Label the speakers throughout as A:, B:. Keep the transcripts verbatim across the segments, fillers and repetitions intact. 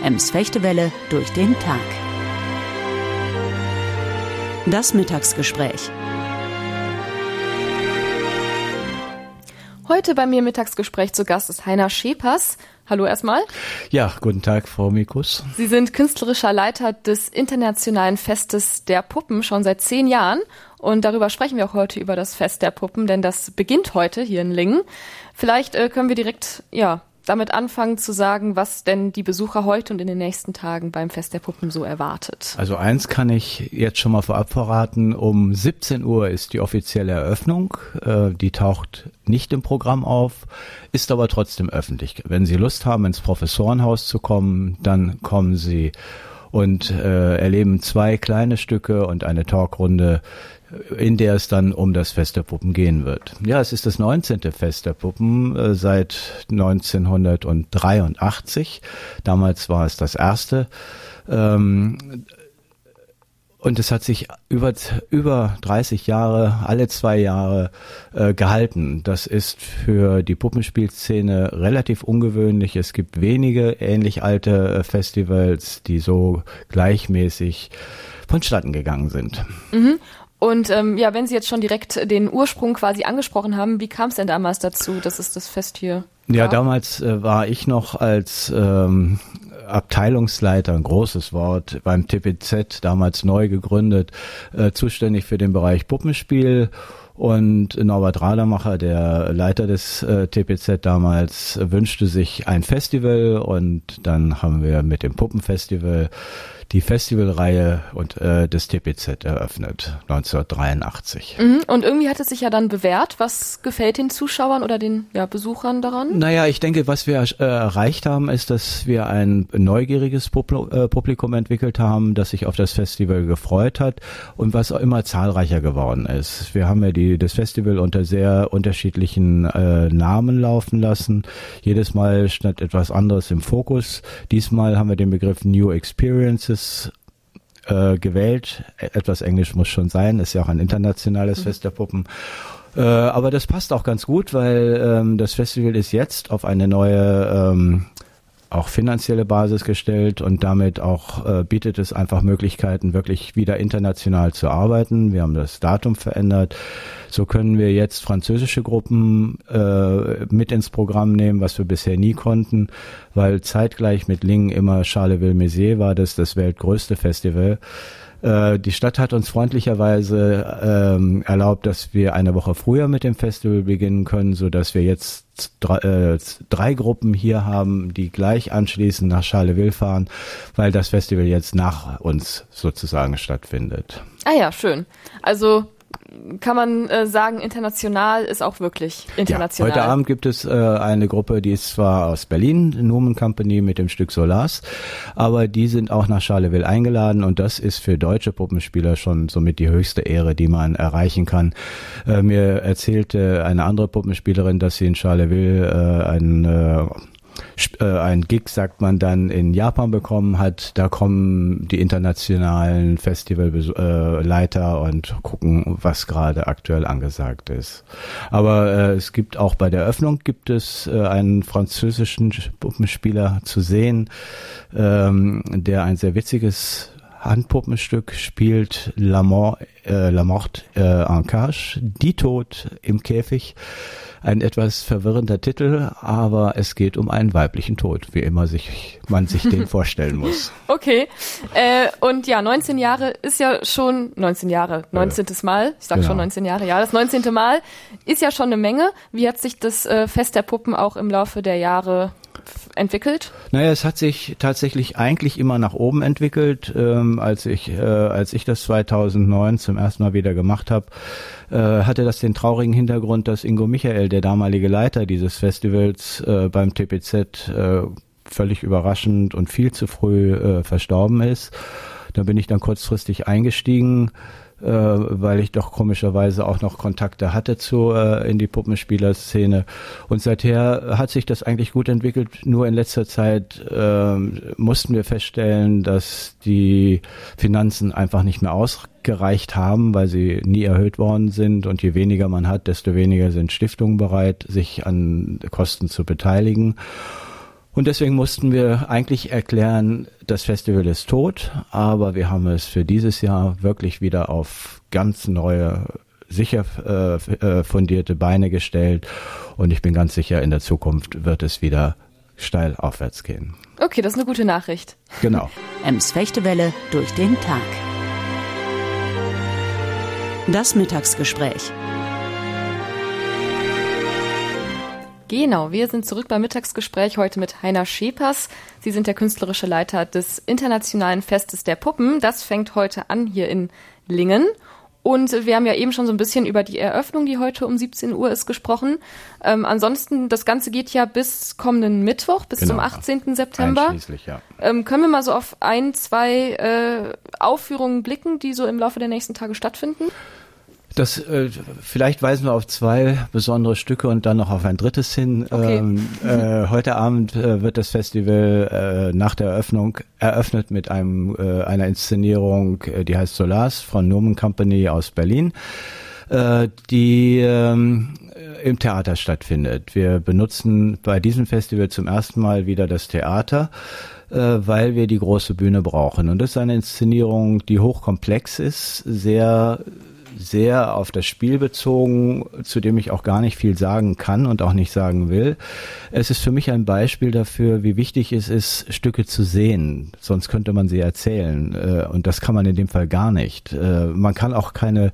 A: Ems Fechtewelle durch den Tag. Das Mittagsgespräch.
B: Heute bei mir im Mittagsgespräch zu Gast ist Heiner Schepers. Hallo erstmal.
C: Ja, guten Tag, Frau Mikus.
B: Sie sind künstlerischer Leiter des Internationalen Festes der Puppen schon seit zehn Jahren. Und darüber sprechen wir auch heute über das Fest der Puppen, denn das beginnt heute hier in Lingen. Vielleicht äh, können wir direkt ja damit anfangen zu sagen, was denn die Besucher heute und in den nächsten Tagen beim Fest der Puppen so erwartet.
C: Also eins kann ich jetzt schon mal vorab verraten, um siebzehn Uhr ist die offizielle Eröffnung. Äh, die taucht nicht im Programm auf, ist aber trotzdem öffentlich. Wenn Sie Lust haben, ins Professorenhaus zu kommen, dann kommen Sie und äh, erleben zwei kleine Stücke und eine Talkrunde, in der es dann um das Fest der Puppen gehen wird. Ja, es ist das neunzehnte Fest der Puppen äh, seit neunzehnhundertdreiundachtzig. Damals war es das erste. Ähm, und es hat sich über über dreißig Jahre, alle zwei Jahre äh, gehalten. Das ist für die Puppenspielszene relativ ungewöhnlich. Es gibt wenige ähnlich alte äh, Festivals, die so gleichmäßig vonstatten gegangen sind.
B: Mhm. Und ähm, ja, wenn Sie jetzt schon direkt den Ursprung quasi angesprochen haben, wie kam es denn damals dazu, dass es das Fest hier gab?
C: Ja, damals äh, war ich noch als ähm, Abteilungsleiter, ein großes Wort, beim T P Z, damals neu gegründet, äh, zuständig für den Bereich Puppenspiel. Und Norbert Radermacher, der Leiter des äh, T P Z damals, wünschte sich ein Festival, und dann haben wir mit dem Puppenfestival die Festivalreihe und äh, des T P Z eröffnet, neunzehnhundertdreiundachtzig.
B: Mhm. Und irgendwie hat es sich ja dann bewährt. Was gefällt den Zuschauern oder den ja, Besuchern daran?
C: Naja, ich denke, was wir äh, erreicht haben, ist, dass wir ein neugieriges Publi- äh, Publikum entwickelt haben, das sich auf das Festival gefreut hat und was auch immer zahlreicher geworden ist. Wir haben ja die, das Festival unter sehr unterschiedlichen äh, Namen laufen lassen. Jedes Mal stand etwas anderes im Fokus. Diesmal haben wir den Begriff New Experiences Äh, gewählt. Etwas Englisch muss schon sein, ist ja auch ein internationales mhm. Fest der Puppen. Äh, aber das passt auch ganz gut, weil ähm, das Festival ist jetzt auf eine neue ähm, auch finanzielle Basis gestellt, und damit auch äh, bietet es einfach Möglichkeiten, wirklich wieder international zu arbeiten. Wir haben das Datum verändert. So können wir jetzt französische Gruppen äh, mit ins Programm nehmen, was wir bisher nie konnten, weil zeitgleich mit Lingen immer Charleville-Mézières war das das weltgrößte Festival. Äh, die Stadt hat uns freundlicherweise ähm, erlaubt, dass wir eine Woche früher mit dem Festival beginnen können, so dass wir jetzt drei, äh, drei Gruppen hier haben, die gleich anschließend nach Charleville fahren, weil das Festival jetzt nach uns sozusagen stattfindet.
B: Ah ja, schön. Also kann man äh, sagen, international ist auch wirklich international.
C: Ja, heute Abend gibt es äh, eine Gruppe, die ist zwar aus Berlin, Numen Company mit dem Stück Solars, aber die sind auch nach Charleville eingeladen, und das ist für deutsche Puppenspieler schon somit die höchste Ehre, die man erreichen kann. Äh, mir erzählte eine andere Puppenspielerin, dass sie in Charleville äh, ein äh, ein Gig, sagt man dann, in Japan bekommen hat. Da kommen die internationalen Festivalleiter und gucken, was gerade aktuell angesagt ist. Aber äh, es gibt auch bei der Eröffnung gibt es äh, einen französischen Puppenspieler zu sehen, ähm, der ein sehr witziges Handpuppenstück spielt, La Mort, äh, La Mort äh, en Cage, die Tod im Käfig. Ein etwas verwirrender Titel, aber es geht um einen weiblichen Tod, wie immer sich man sich den vorstellen muss.
B: Okay, äh, und ja, neunzehn Jahre ist ja schon, neunzehn Jahre, neunzehntes Mal, ich sag genau. schon neunzehn Jahre, ja, das neunzehnte Mal ist ja schon eine Menge. Wie hat sich das äh, Fest der Puppen auch im Laufe der Jahre entwickelt?
C: Naja, es hat sich tatsächlich eigentlich immer nach oben entwickelt. Ähm, als ich äh, als ich das zweitausendneun zum ersten Mal wieder gemacht habe, äh, hatte das den traurigen Hintergrund, dass Ingo Michael, der damalige Leiter dieses Festivals, äh, beim T P Z äh, völlig überraschend und viel zu früh äh, verstorben ist. Da bin ich dann kurzfristig eingestiegen, äh, weil ich doch komischerweise auch noch Kontakte hatte zu äh, in die Puppenspielerszene. Und seither hat sich das eigentlich gut entwickelt. Nur in letzter Zeit äh, mussten wir feststellen, dass die Finanzen einfach nicht mehr ausgereicht haben, weil sie nie erhöht worden sind. Und je weniger man hat, desto weniger sind Stiftungen bereit, sich an Kosten zu beteiligen. Und deswegen mussten wir eigentlich erklären, das Festival ist tot, aber wir haben es für dieses Jahr wirklich wieder auf ganz neue, sicher äh, fundierte Beine gestellt und ich bin ganz sicher, in der Zukunft wird es wieder steil aufwärts gehen.
B: Okay, das ist eine gute Nachricht.
C: Genau.
A: Ems Fechtewelle durch den Tag. Das Mittagsgespräch.
B: Genau, wir sind zurück beim Mittagsgespräch heute mit Heiner Schepers. Sie sind der künstlerische Leiter des Internationalen Festes der Puppen. Das fängt heute an hier in Lingen. Und wir haben ja eben schon so ein bisschen über die Eröffnung, die heute um siebzehn Uhr ist, gesprochen. Ähm, ansonsten, das Ganze geht ja bis kommenden Mittwoch, bis genau, zum achtzehnten September.
C: Einschließlich, ja.
B: Ähm, können wir mal so auf ein, zwei äh, Aufführungen blicken, die so im Laufe der nächsten Tage stattfinden?
C: Das, äh, vielleicht weisen wir auf zwei besondere Stücke und dann noch auf ein drittes hin.
B: Okay.
C: Ähm, äh, heute Abend äh, wird das Festival äh, nach der Eröffnung eröffnet mit einem äh, einer Inszenierung, äh, die heißt Solars von Nomen Company aus Berlin, äh, die ähm, im Theater stattfindet. Wir benutzen bei diesem Festival zum ersten Mal wieder das Theater, äh, weil wir die große Bühne brauchen. Und das ist eine Inszenierung, die hochkomplex ist, sehr sehr auf das Spiel bezogen, zu dem ich auch gar nicht viel sagen kann und auch nicht sagen will. Es ist für mich ein Beispiel dafür, wie wichtig es ist, Stücke zu sehen. Sonst könnte man sie erzählen. Und das kann man in dem Fall gar nicht. Man kann auch keine,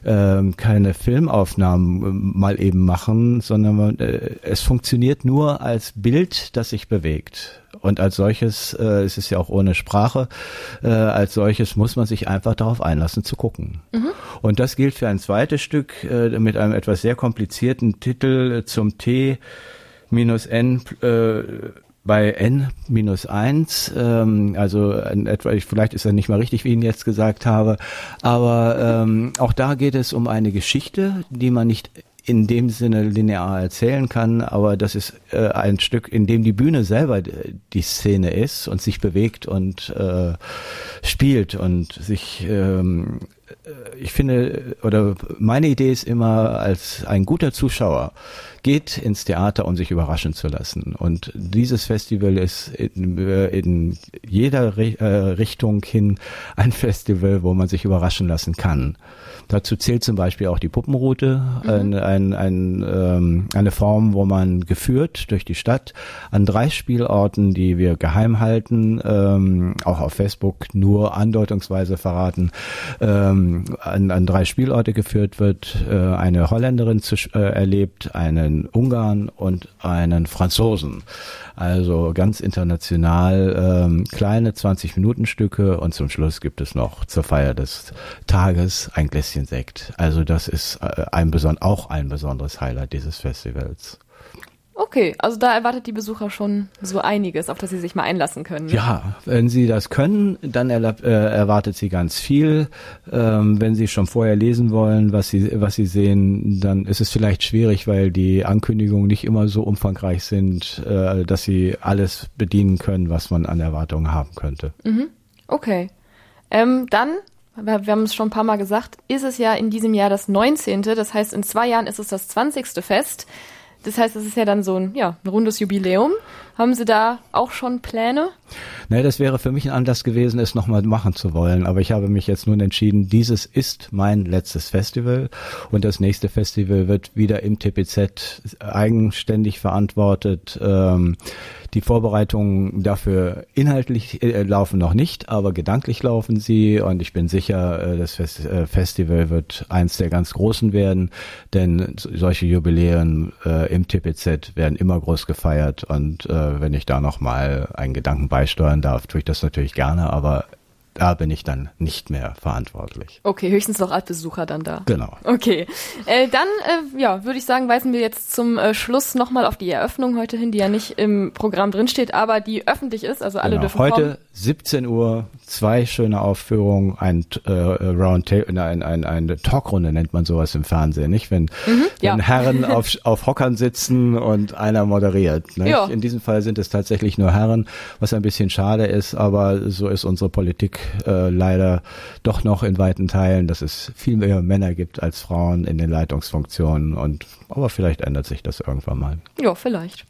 C: keine Filmaufnahmen mal eben machen, sondern man, es funktioniert nur als Bild, das sich bewegt. Und als solches, äh, es ist ja auch ohne Sprache, äh, als solches muss man sich einfach darauf einlassen zu gucken. Mhm. Und das gilt für ein zweites Stück äh, mit einem etwas sehr komplizierten Titel zum T minus N äh, bei N minus eins, ähm, also in etwa, vielleicht ist er nicht mal richtig, wie ich ihn jetzt gesagt habe, aber ähm, auch da geht es um eine Geschichte, die man nicht in dem Sinne linear erzählen kann, aber das ist äh, ein Stück, in dem die Bühne selber die Szene ist und sich bewegt und äh, spielt und sich, ähm, ich finde, oder meine Idee ist immer, als ein guter Zuschauer geht ins Theater, um sich überraschen zu lassen. Und dieses Festival ist in, in jeder Richtung hin ein Festival, wo man sich überraschen lassen kann. Dazu zählt zum Beispiel auch die Puppenroute, mhm. ein, ein, ein, ähm, eine Form, wo man geführt durch die Stadt an drei Spielorten, die wir geheim halten, ähm, auch auf Facebook nur andeutungsweise verraten, ähm, an, an drei Spielorte geführt wird, äh, eine Holländerin zu, äh, erlebt, einen Ungarn und einen Franzosen. Also ganz international, ähm, kleine zwanzig-Minuten-Stücke und zum Schluss gibt es noch zur Feier des Tages ein Gläschen Sekt. Also das ist äh, ein beson- auch ein besonderes Highlight dieses Festivals.
B: Okay, also da erwartet die Besucher schon so einiges, auf das sie sich mal einlassen können. Ne?
C: Ja, wenn sie das können, dann erla- äh, erwartet sie ganz viel. Ähm, wenn sie schon vorher lesen wollen, was sie was sie sehen, dann ist es vielleicht schwierig, weil die Ankündigungen nicht immer so umfangreich sind, äh, dass sie alles bedienen können, was man an Erwartungen haben könnte.
B: Mhm. Okay, ähm, dann, wir haben es schon ein paar Mal gesagt, ist es ja in diesem Jahr das neunzehnte. Das heißt, in zwei Jahren ist es das zwanzigste Fest. Das heißt, es ist ja dann so ein, ja, ein rundes Jubiläum. Haben Sie da auch schon Pläne?
C: Nee, das wäre für mich ein Anlass gewesen, es nochmal machen zu wollen. Aber ich habe mich jetzt nun entschieden, dieses ist mein letztes Festival. Und das nächste Festival wird wieder im T P Z eigenständig verantwortet. Ähm, die Vorbereitungen dafür inhaltlich äh, laufen noch nicht, aber gedanklich laufen sie. Und ich bin sicher, äh, das Fest- äh, Festival wird eins der ganz großen werden. Denn solche Jubiläen äh, im T P Z werden immer groß gefeiert. Und äh, wenn ich da nochmal einen Gedanken beisteuern darf, tue ich das natürlich gerne, aber da bin ich dann nicht mehr verantwortlich.
B: Okay, höchstens noch als Besucher dann da.
C: Genau.
B: Okay, äh, dann äh, ja, würde ich sagen, weisen wir jetzt zum äh, Schluss nochmal auf die Eröffnung heute hin, die ja nicht im Programm drinsteht, aber die öffentlich ist, also alle
C: genau.
B: dürfen
C: heute
B: kommen.
C: siebzehn Uhr, zwei schöne Aufführungen, ein äh, Roundtable, ein, ein, eine Talkrunde nennt man sowas im Fernsehen, nicht? Wenn,
B: mhm,
C: wenn
B: ja.
C: Herren auf, auf Hockern sitzen und einer moderiert. Nicht?
B: Ja.
C: In diesem Fall sind es tatsächlich nur Herren, was ein bisschen schade ist, aber so ist unsere Politik äh, leider doch noch in weiten Teilen, dass es viel mehr Männer gibt als Frauen in den Leitungsfunktionen und aber vielleicht ändert sich das irgendwann mal.
B: Ja, vielleicht.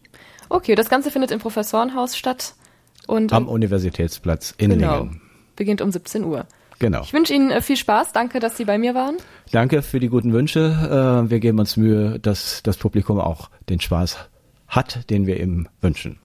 B: Okay, das Ganze findet im Professorenhaus statt. Und
C: am Universitätsplatz in
B: genau,
C: Lingen.
B: Beginnt um siebzehn Uhr.
C: Genau.
B: Ich wünsche Ihnen viel Spaß. Danke, dass Sie bei mir waren.
C: Danke für die guten Wünsche. Wir geben uns Mühe, dass das Publikum auch den Spaß hat, den wir ihm wünschen.